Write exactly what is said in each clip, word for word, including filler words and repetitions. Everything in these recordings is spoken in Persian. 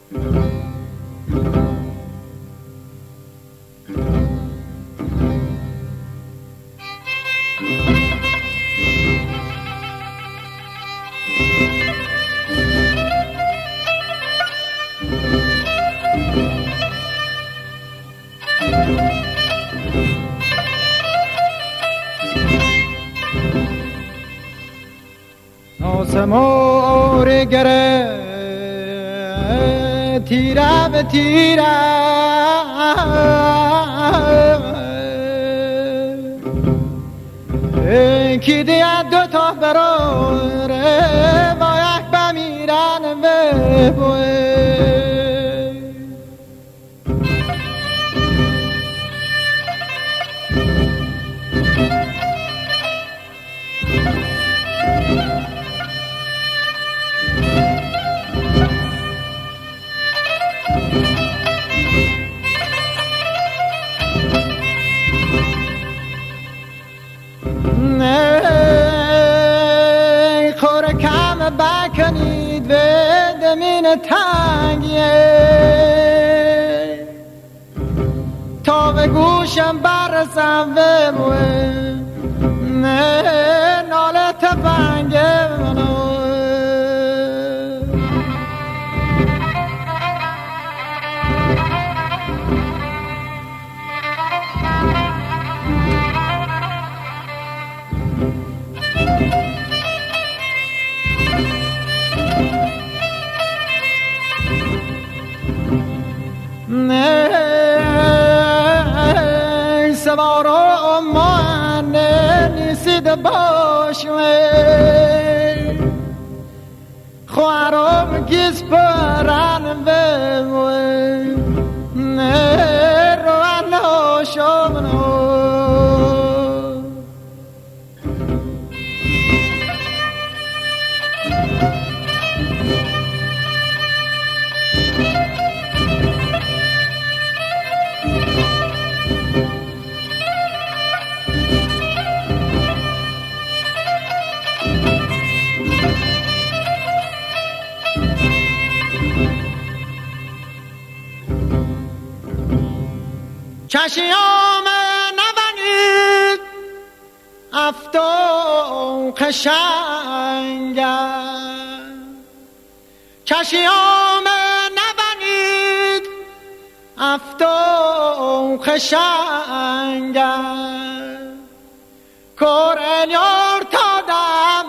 آسمور گره تیره به تیره کی دیت دو تا براره با یک بمیرن به بوه بکنید به دمین تنگیه تا به گوشم برسم به موه نه ناله تفنگه منو سوارو من نیسید باشوه خوارم گیز پرن بموه نه روان ناشمنو چشیام نبنید افتون قشنگه چشیام نبنید افتون قشنگه کورن یار تا دم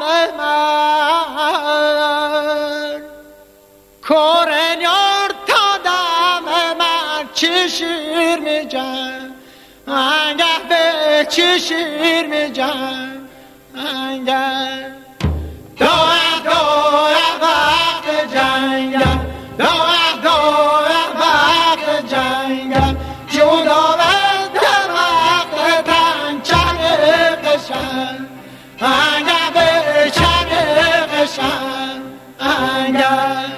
من کورن یار تا دم من چی شیر می جن انگه به چی شیر می جن انگه دوه دوه وقت جنگه دوه دوه وقت جنگه جودا وقت وقت تنچن قشن انگه به چن قشن انگه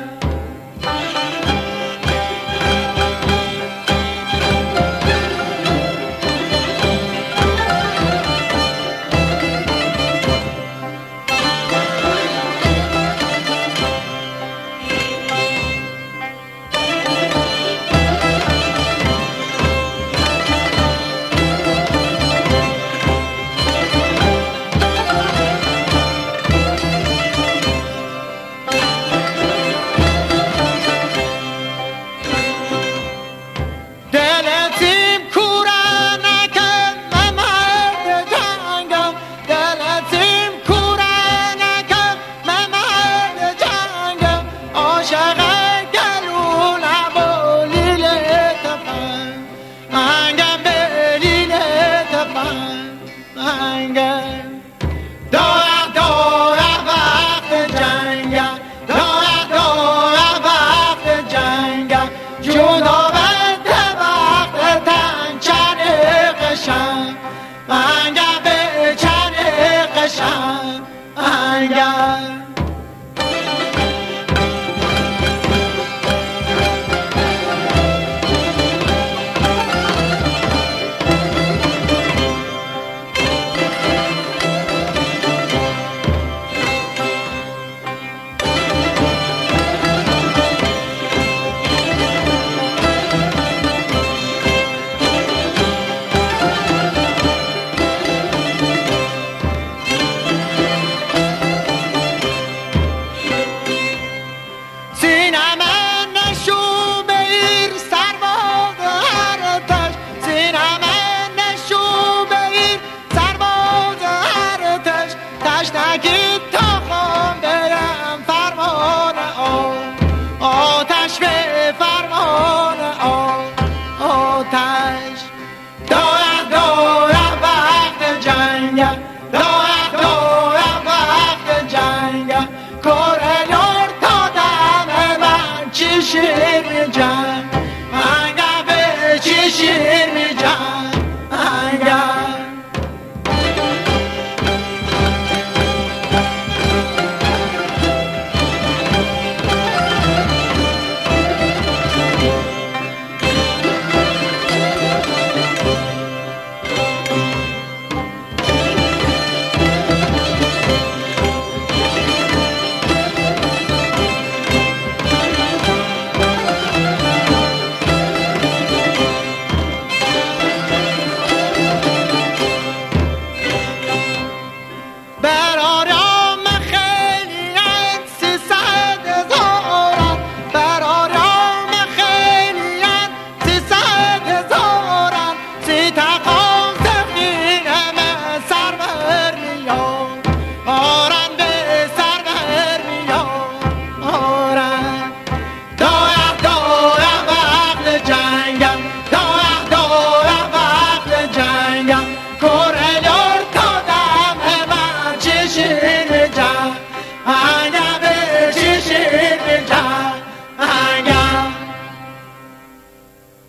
Adrian John.